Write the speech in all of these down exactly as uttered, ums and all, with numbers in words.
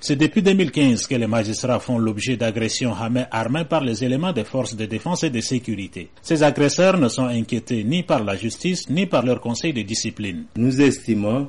C'est depuis deux mille quinze que les magistrats font l'objet d'agressions à main armée par les éléments des forces de défense et de sécurité. Ces agresseurs ne sont inquiétés ni par la justice ni par leur conseil de discipline. Nous estimons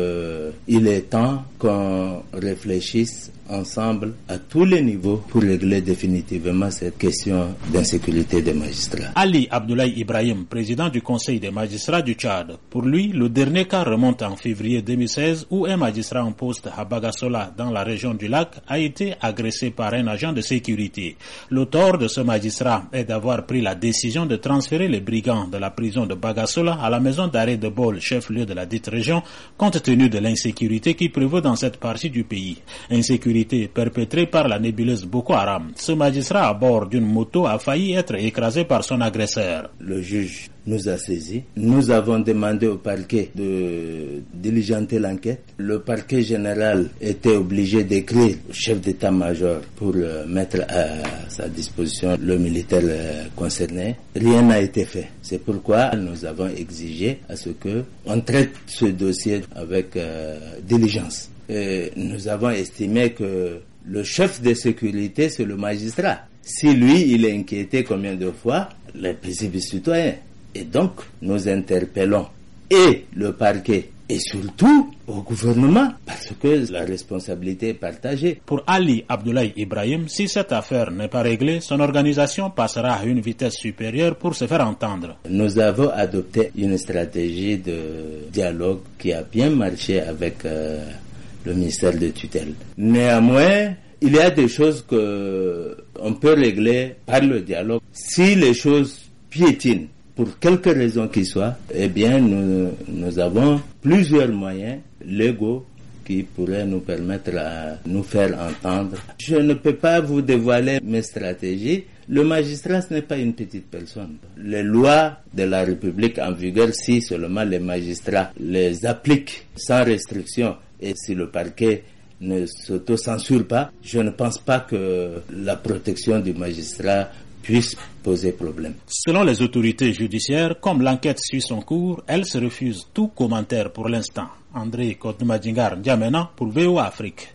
qu'il est temps qu'on réfléchisse ensemble à tous les niveaux pour régler définitivement cette question d'insécurité des magistrats. Ali Abdoulaye Ibrahim, président du Conseil des magistrats du Tchad. Pour lui, le dernier cas remonte en février deux mille seize où un magistrat en poste à Bagassola dans la région du lac a été agressé par un agent de sécurité. Le tort de ce magistrat est d'avoir pris la décision de transférer les brigands de la prison de Bagassola à la maison d'arrêt de Bol, chef-lieu de la dite région, compte tenu de l'insécurité qui prévaut dans cette partie du pays. Insécurité perpétrée par la nébuleuse Boko Haram. Ce magistrat à bord d'une moto a failli être écrasé par son agresseur. Le juge nous a saisis. Nous avons demandé au parquet de diligenter l'enquête. Le parquet général était obligé d'écrire au chef d'état-major pour euh, mettre à sa disposition le militaire euh, concerné. Rien n'a été fait. C'est pourquoi nous avons exigé à ce que on traite ce dossier avec euh, diligence. Et nous avons estimé que le chef de sécurité, c'est le magistrat. Si lui, il est inquiété combien de fois, les principes citoyens. Et donc, nous interpellons et le parquet et surtout au gouvernement parce que la responsabilité est partagée. Pour Ali Abdoulaye Ibrahim, si cette affaire n'est pas réglée, son organisation passera à une vitesse supérieure pour se faire entendre. Nous avons adopté une stratégie de dialogue qui a bien marché avec euh, le ministère de tutelle. Néanmoins, il y a des choses que on peut régler par le dialogue. Si les choses piétinent, pour quelque raison qu'ils soient, eh bien, nous, nous avons plusieurs moyens légaux qui pourraient nous permettre à nous faire entendre. Je ne peux pas vous dévoiler mes stratégies. Le magistrat, ce n'est pas une petite personne. Les lois de la République en vigueur, si seulement les magistrats les appliquent sans restriction et si le parquet ne s'auto-censure pas, je ne pense pas que la protection du magistrat puisse poser problème. Selon les autorités judiciaires, comme l'enquête suit son cours, elles se refusent tout commentaire pour l'instant. André Kotoumadjingar Djamena pour V O A Afrique.